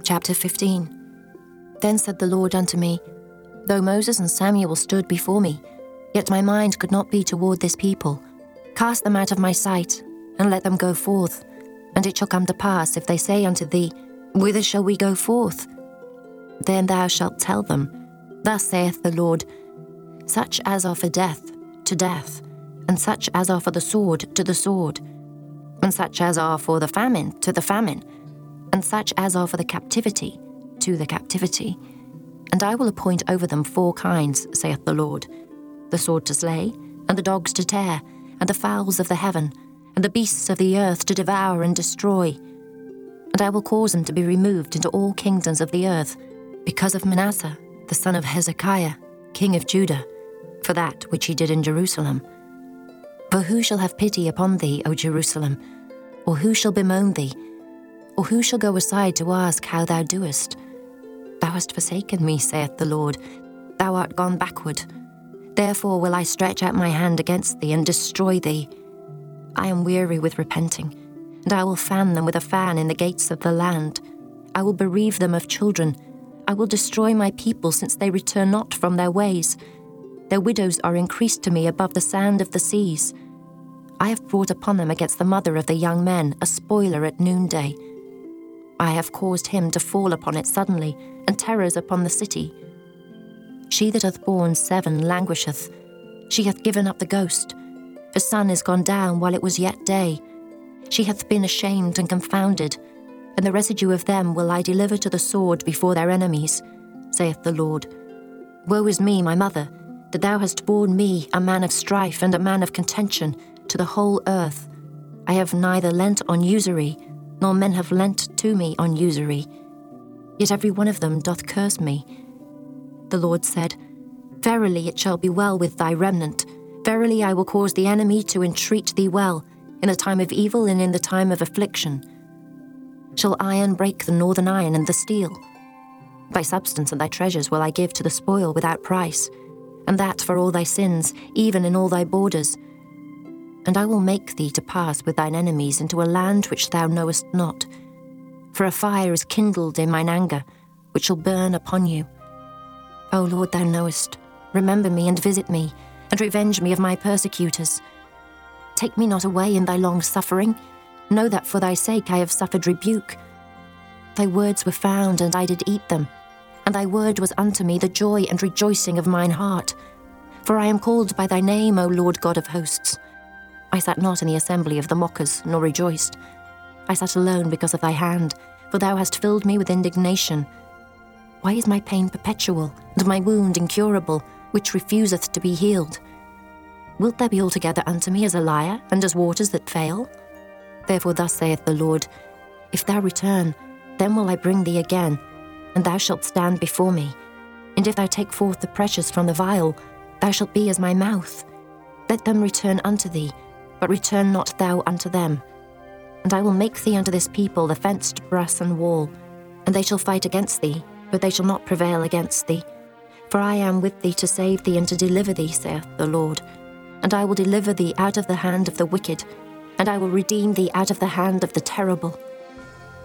Chapter 15. Then said the Lord unto me, Though Moses and Samuel stood before me, yet my mind could not be toward this people. Cast them out of my sight, and let them go forth. And it shall come to pass, if they say unto thee, Whither shall we go forth? Then thou shalt tell them, Thus saith the Lord, Such as are for death, to death, and such as are for the sword, to the sword, and such as are for the famine, to the famine, and such as are for the captivity, to the captivity. And I will appoint over them 4 kinds, saith the Lord, the sword to slay, and the dogs to tear, and the fowls of the heaven, and the beasts of the earth to devour and destroy. And I will cause them to be removed into all kingdoms of the earth, because of Manasseh, the son of Hezekiah, king of Judah, for that which he did in Jerusalem. For who shall have pity upon thee, O Jerusalem? Or who shall bemoan thee? Or who shall go aside to ask how thou doest? Thou hast forsaken me, saith the Lord. Thou art gone backward. Therefore will I stretch out my hand against thee and destroy thee. I am weary with repenting, and I will fan them with a fan in the gates of the land. I will bereave them of children. I will destroy my people, since they return not from their ways. Their widows are increased to me above the sand of the seas. I have brought upon them against the mother of the young men a spoiler at noonday. I have caused him to fall upon it suddenly, and terrors upon the city. She that hath borne 7 languisheth. She hath given up the ghost. Her sun is gone down while it was yet day. She hath been ashamed and confounded, and the residue of them will I deliver to the sword before their enemies, saith the Lord. Woe is me, my mother, that thou hast borne me, a man of strife and a man of contention, to the whole earth. I have neither lent on usury, nor men have lent to me on usury. Yet every one of them doth curse me. The Lord said, Verily it shall be well with thy remnant. Verily I will cause the enemy to entreat thee well, in the time of evil and in the time of affliction. Shall iron break the northern iron and the steel? Thy substance and thy treasures will I give to the spoil without price, and that for all thy sins, even in all thy borders. And I will make thee to pass with thine enemies into a land which thou knowest not. For a fire is kindled in mine anger, which shall burn upon you. O Lord, thou knowest. Remember me and visit me, and revenge me of my persecutors. Take me not away in thy long suffering. Know that for thy sake I have suffered rebuke. Thy words were found, and I did eat them, and thy word was unto me the joy and rejoicing of mine heart. For I am called by thy name, O Lord God of hosts. I sat not in the assembly of the mockers, nor rejoiced. I sat alone because of thy hand, for thou hast filled me with indignation. Why is my pain perpetual, and my wound incurable, which refuseth to be healed? Wilt thou be altogether unto me as a liar, and as waters that fail? Therefore thus saith the Lord, If thou return, then will I bring thee again, and thou shalt stand before me. And if thou take forth the precious from the vial, thou shalt be as my mouth. Let them return unto thee, but return not thou unto them. And I will make thee unto this people the fenced brass and wall, and they shall fight against thee, but they shall not prevail against thee. For I am with thee to save thee and to deliver thee, saith the Lord. And I will deliver thee out of the hand of the wicked, and I will redeem thee out of the hand of the terrible.